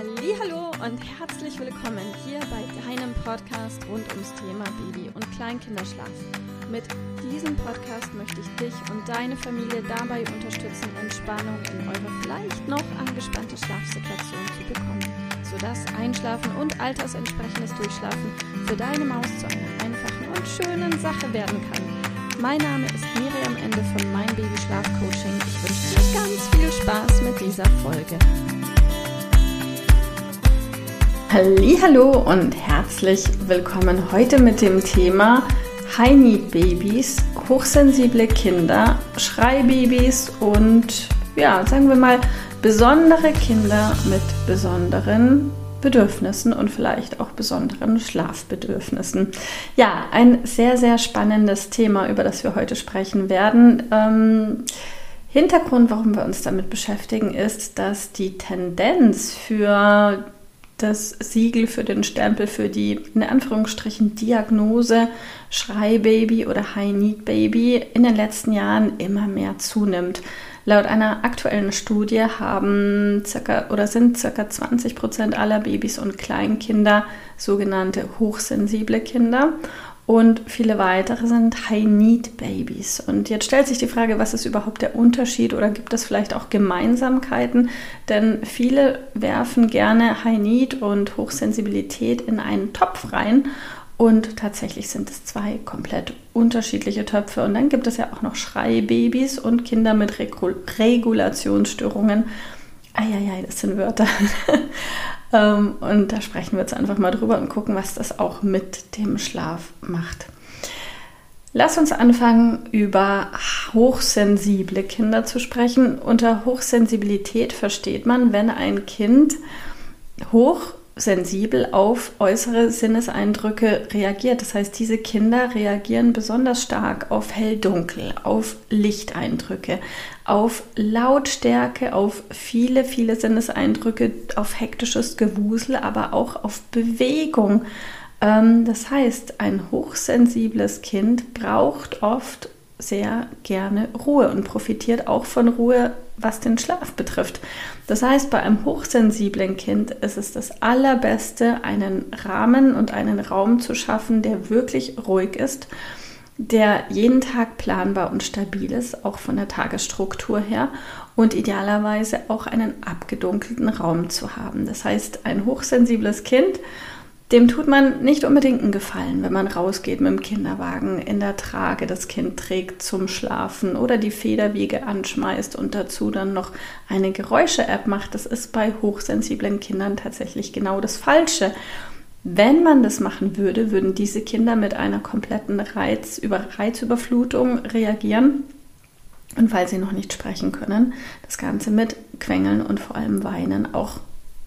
Hallihallo und herzlich willkommen hier bei deinem Podcast rund ums Thema Baby- und Kleinkinderschlaf. Mit diesem Podcast möchte ich dich und deine Familie dabei unterstützen, Entspannung in eure vielleicht noch angespannte Schlafsituation zu bekommen, sodass Einschlafen und altersentsprechendes Durchschlafen für deine Maus zu einer einfachen und schönen Sache werden kann. Mein Name ist Miriam Ende von Mein Baby Schlaf Coaching. Ich wünsche dir ganz viel Spaß mit dieser Folge. Hallihallo und herzlich willkommen heute mit dem Thema High Need Babys, hochsensible Kinder, Schreibabys und sagen wir mal besondere Kinder mit besonderen Bedürfnissen und vielleicht auch besonderen Schlafbedürfnissen. Ja, ein sehr, sehr spannendes Thema, über das wir heute sprechen werden. Hintergrund, warum wir uns damit beschäftigen, ist, dass die Tendenz für das Siegel, für den Stempel, für die in Anführungsstrichen Diagnose Schreibaby oder High Need Baby in den letzten Jahren immer mehr zunimmt. Laut einer aktuellen Studie sind ca. 20% aller Babys und Kleinkinder sogenannte hochsensible Kinder und viele weitere sind High Need Babys. Und jetzt stellt sich die Frage, was ist überhaupt der Unterschied oder gibt es vielleicht auch Gemeinsamkeiten? Denn viele werfen gerne High Need und Hochsensibilität in einen Topf rein. Und tatsächlich sind es zwei komplett unterschiedliche Töpfe. Und dann gibt es ja auch noch Schreibabys und Kinder mit Regulationsstörungen. Eieiei, das sind Wörter. Und da sprechen wir jetzt einfach mal drüber und gucken, was das auch mit dem Schlaf macht. Lass uns anfangen, über hochsensible Kinder zu sprechen. Unter Hochsensibilität versteht man, wenn ein Kind hochsensibel auf äußere Sinneseindrücke reagiert. Das heißt, diese Kinder reagieren besonders stark auf Hell-Dunkel, auf Lichteindrücke, auf Lautstärke, auf viele, viele Sinneseindrücke, auf hektisches Gewusel, aber auch auf Bewegung. Das heißt, ein hochsensibles Kind braucht oft sehr gerne Ruhe und profitiert auch von Ruhe, was den Schlaf betrifft. Das heißt, bei einem hochsensiblen Kind ist es das Allerbeste, einen Rahmen und einen Raum zu schaffen, der wirklich ruhig ist, der jeden Tag planbar und stabil ist, auch von der Tagesstruktur her und idealerweise auch einen abgedunkelten Raum zu haben. Das heißt, ein hochsensibles Kind, dem tut man nicht unbedingt einen Gefallen, wenn man rausgeht mit dem Kinderwagen in der Trage, das Kind trägt zum Schlafen oder die Federwiege anschmeißt und dazu dann noch eine Geräusche-App macht. Das ist bei hochsensiblen Kindern tatsächlich genau das Falsche. Wenn man das machen würde, würden diese Kinder mit einer kompletten Reizüberflutung reagieren. Und weil sie noch nicht sprechen können, das Ganze mit Quengeln und vor allem Weinen auch,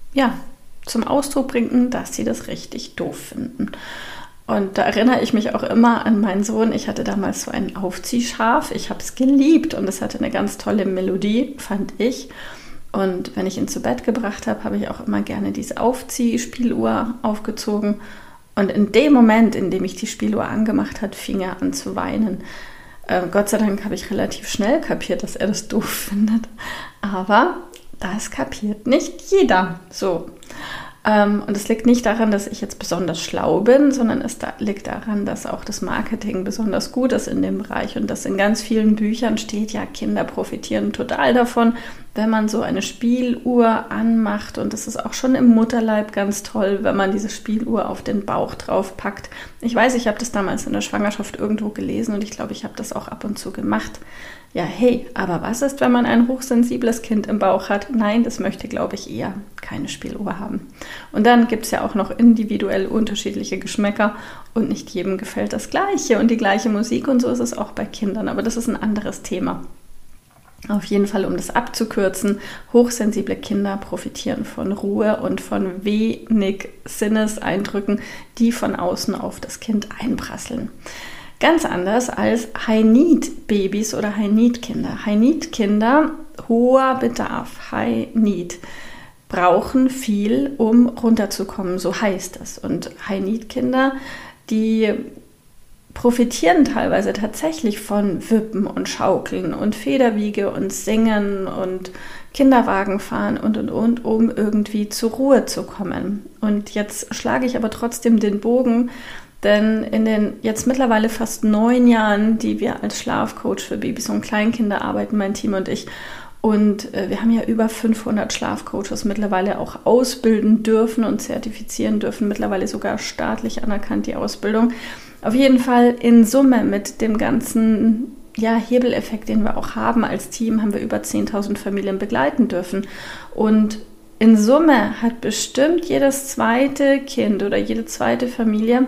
zum Ausdruck bringen, dass sie das richtig doof finden. Und da erinnere ich mich auch immer an meinen Sohn. Ich hatte damals so ein Aufziehschaf. Ich habe es geliebt und es hatte eine ganz tolle Melodie, fand ich. Und wenn ich ihn zu Bett gebracht habe, habe ich auch immer gerne diese Aufziehspieluhr aufgezogen. Und in dem Moment, in dem ich die Spieluhr angemacht habe, fing er an zu weinen. Gott sei Dank habe ich relativ schnell kapiert, dass er das doof findet. Aber das kapiert nicht jeder. So. Und es liegt nicht daran, dass ich jetzt besonders schlau bin, sondern es liegt daran, dass auch das Marketing besonders gut ist in dem Bereich und dass in ganz vielen Büchern steht, ja, Kinder profitieren total davon, wenn man so eine Spieluhr anmacht. Und das ist auch schon im Mutterleib ganz toll, wenn man diese Spieluhr auf den Bauch drauf packt. Ich weiß, ich habe das damals in der Schwangerschaft irgendwo gelesen und ich glaube, ich habe das auch ab und zu gemacht. Ja, hey, aber was ist, wenn man ein hochsensibles Kind im Bauch hat? Nein, das möchte, glaube ich, eher keine Spieluhr haben. Und dann gibt es ja auch noch individuell unterschiedliche Geschmäcker und nicht jedem gefällt das Gleiche und die gleiche Musik und so ist es auch bei Kindern. Aber das ist ein anderes Thema. Auf jeden Fall, um das abzukürzen, hochsensible Kinder profitieren von Ruhe und von wenig Sinneseindrücken, die von außen auf das Kind einprasseln. Ganz anders als High-Need-Babys oder High-Need-Kinder. High-Need-Kinder, hoher Bedarf, High-Need, brauchen viel, um runterzukommen, so heißt das. Und High-Need-Kinder, die profitieren teilweise tatsächlich von Wippen und Schaukeln und Federwiege und Singen und Kinderwagen fahren und, um irgendwie zur Ruhe zu kommen. Und jetzt schlage ich aber trotzdem den Bogen, denn in den jetzt mittlerweile fast 9 Jahren, die wir als Schlafcoach für Babys und Kleinkinder arbeiten, mein Team und ich, und wir haben ja über 500 Schlafcoaches mittlerweile auch ausbilden dürfen und zertifizieren dürfen, mittlerweile sogar staatlich anerkannt, die Ausbildung. Auf jeden Fall in Summe mit dem ganzen Hebeleffekt, den wir auch haben als Team, haben wir über 10.000 Familien begleiten dürfen. Und in Summe hat bestimmt jedes zweite Kind oder jede zweite Familie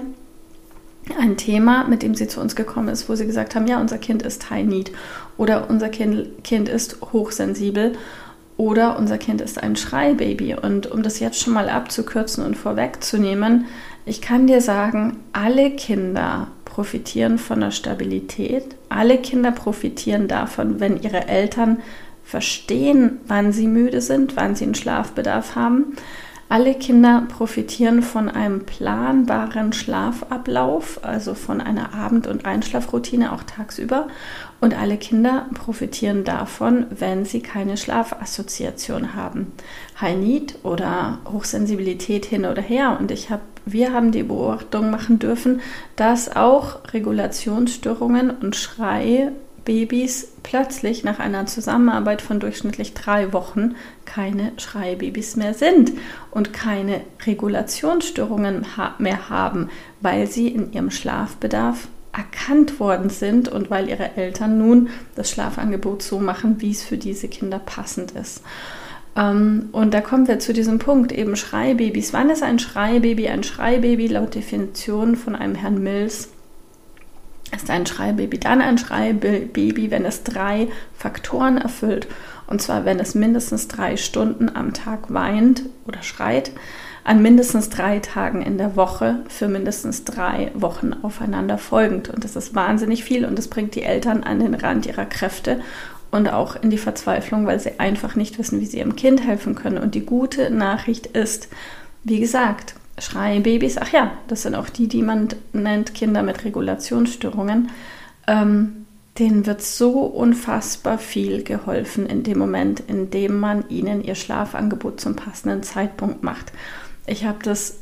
ein Thema, mit dem sie zu uns gekommen ist, wo sie gesagt haben, ja, unser Kind ist High Need oder unser Kind ist hochsensibel oder unser Kind ist ein Schreibaby. Und um das jetzt schon mal abzukürzen und vorwegzunehmen, ich kann dir sagen, alle Kinder profitieren von der Stabilität. Alle Kinder profitieren davon, wenn ihre Eltern verstehen, wann sie müde sind, wann sie einen Schlafbedarf haben. Alle Kinder profitieren von einem planbaren Schlafablauf, also von einer Abend- und Einschlafroutine, auch tagsüber. Und alle Kinder profitieren davon, wenn sie keine Schlafassoziation haben. High Need oder Hochsensibilität hin oder her. Und wir haben die Beobachtung machen dürfen, dass auch Regulationsstörungen und Schreibabys plötzlich nach einer Zusammenarbeit von durchschnittlich 3 Wochen keine Schreibabys mehr sind und keine Regulationsstörungen mehr haben, weil sie in ihrem Schlafbedarf erkannt worden sind und weil ihre Eltern nun das Schlafangebot so machen, wie es für diese Kinder passend ist. Und da kommen wir zu diesem Punkt, eben Schreibabys. Wann ist ein Schreibaby? Ein Schreibaby laut Definition von einem Herrn Mills ist ein Schreibaby dann ein Schreibaby, wenn es 3 Faktoren erfüllt. Und zwar, wenn es mindestens 3 Stunden am Tag weint oder schreit, an mindestens 3 Tagen in der Woche für mindestens 3 Wochen aufeinander folgend. Und das ist wahnsinnig viel und das bringt die Eltern an den Rand ihrer Kräfte und auch in die Verzweiflung, weil sie einfach nicht wissen, wie sie ihrem Kind helfen können. Und die gute Nachricht ist, wie gesagt, Schreibabys, ach ja, das sind auch die man nennt Kinder mit Regulationsstörungen, denen wird so unfassbar viel geholfen in dem Moment, in dem man ihnen ihr Schlafangebot zum passenden Zeitpunkt macht. Ich habe das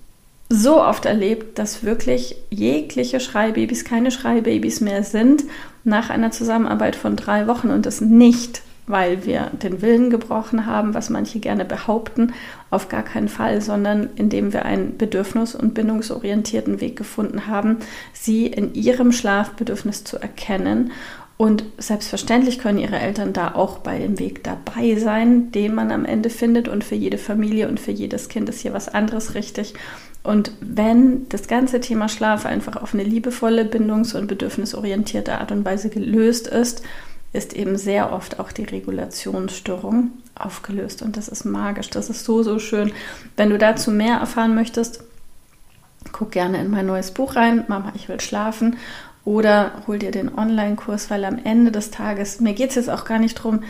so oft erlebt, dass wirklich jegliche Schreibabys keine Schreibabys mehr sind nach einer Zusammenarbeit von 3 Wochen und das nicht, weil wir den Willen gebrochen haben, was manche gerne behaupten, auf gar keinen Fall, sondern indem wir einen bedürfnis- und bindungsorientierten Weg gefunden haben, sie in ihrem Schlafbedürfnis zu erkennen. Und selbstverständlich können ihre Eltern da auch bei dem Weg dabei sein, den man am Ende findet. Und für jede Familie und für jedes Kind ist hier was anderes richtig. Und wenn das ganze Thema Schlaf einfach auf eine liebevolle, bindungs- und bedürfnisorientierte Art und Weise gelöst ist eben sehr oft auch die Regulationsstörung aufgelöst. Und das ist magisch, das ist so, so schön. Wenn du dazu mehr erfahren möchtest, guck gerne in mein neues Buch rein, Mama, ich will schlafen. Oder hol dir den Online-Kurs, weil am Ende des Tages, mir geht es jetzt auch gar nicht darum,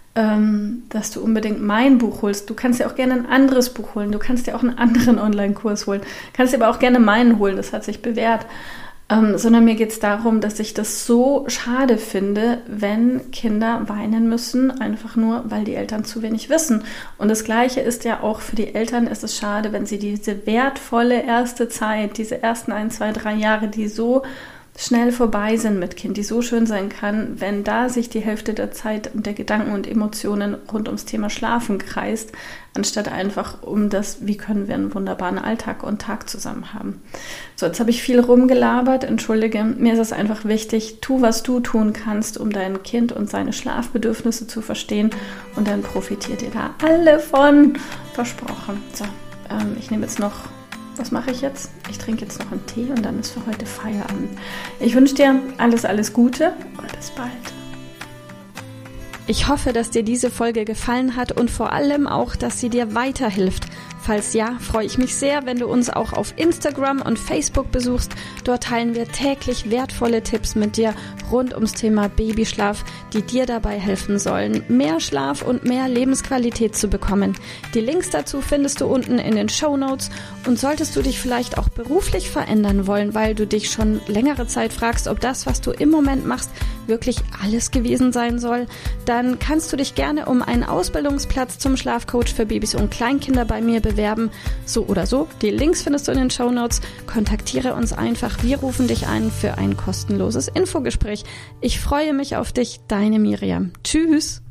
dass du unbedingt mein Buch holst. Du kannst dir auch gerne ein anderes Buch holen. Du kannst dir auch einen anderen Online-Kurs holen. Kannst dir aber auch gerne meinen holen, das hat sich bewährt. Sondern mir geht es darum, dass ich das so schade finde, wenn Kinder weinen müssen, einfach nur, weil die Eltern zu wenig wissen. Und das Gleiche ist ja auch für die Eltern, ist es schade, wenn sie diese wertvolle erste Zeit, diese ersten 1, 2, 3 Jahre, die so schnell vorbei sind mit Kind, die so schön sein kann, wenn da sich die Hälfte der Zeit und der Gedanken und Emotionen rund ums Thema Schlafen kreist, anstatt einfach um das, wie können wir einen wunderbaren Alltag und Tag zusammen haben. So, jetzt habe ich viel rumgelabert, entschuldige, mir ist es einfach wichtig, tu, was du tun kannst, um dein Kind und seine Schlafbedürfnisse zu verstehen und dann profitiert ihr da alle von, versprochen. So, ich nehme jetzt noch, was mache ich jetzt? Ich trinke jetzt noch einen Tee und dann ist für heute Feierabend. Ich wünsche dir alles, alles Gute und bis bald. Ich hoffe, dass dir diese Folge gefallen hat und vor allem auch, dass sie dir weiterhilft, Falls ja, freue ich mich sehr, wenn du uns auch auf Instagram und Facebook besuchst. Dort teilen wir täglich wertvolle Tipps mit dir rund ums Thema Babyschlaf, die dir dabei helfen sollen, mehr Schlaf und mehr Lebensqualität zu bekommen. Die Links dazu findest du unten in den Shownotes. Und solltest du dich vielleicht auch beruflich verändern wollen, weil du dich schon längere Zeit fragst, ob das, was du im Moment machst, wirklich alles gewesen sein soll, dann kannst du dich gerne um einen Ausbildungsplatz zum Schlafcoach für Babys und Kleinkinder bei mir bewerben. So oder so, die Links findest du in den Shownotes. Kontaktiere uns einfach, wir rufen dich ein für ein kostenloses Infogespräch. Ich freue mich auf dich, deine Miriam. Tschüss!